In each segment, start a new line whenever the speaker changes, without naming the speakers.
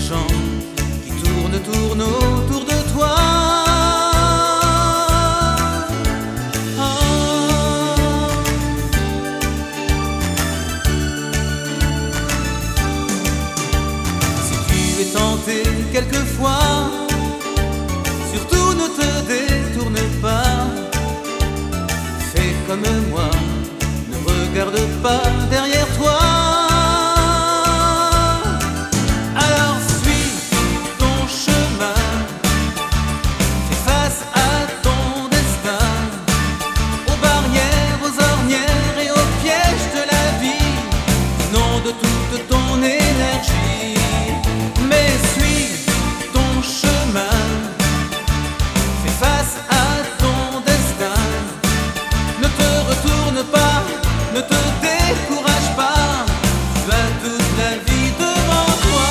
méchant qui tourne autour de toi. Si tu es tenté quelquefois, surtout ne te détourne pas. Fais comme moi, ne regarde pas derrière toi. De toute ton énergie, mais suis ton chemin, fais face à ton destin, ne te retourne pas, ne te décourage pas, tu as toute la vie devant toi.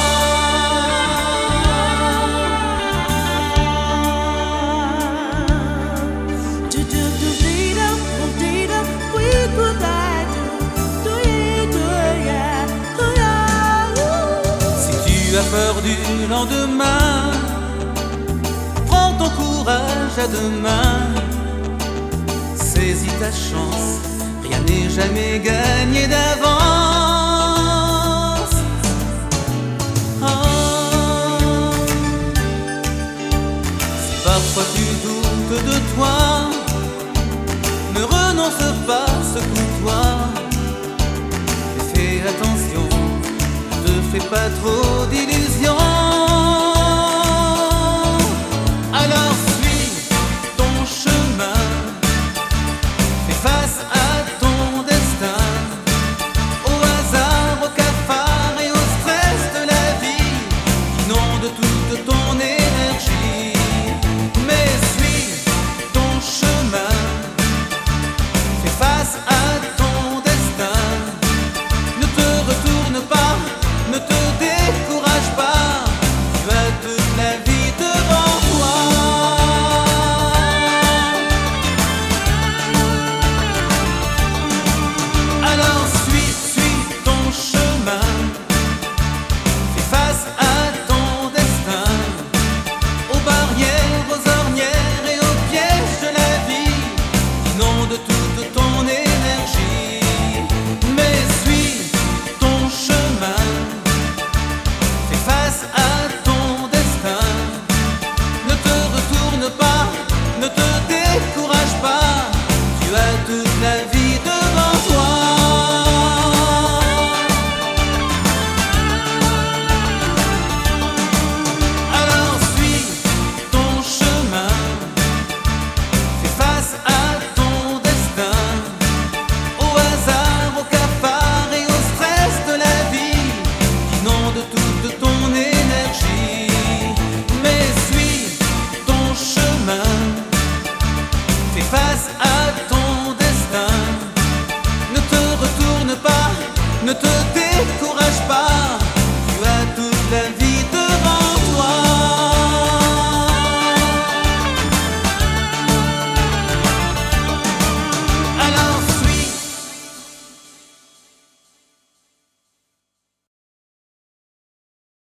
Tu as peur du lendemain, prends ton courage à deux mains, saisis ta chance, rien n'est jamais gagné d'avance. Si parfois tu doutes de toi, ne renonce pas, secoue-toi, fais attention, fais pas trop d'illusions.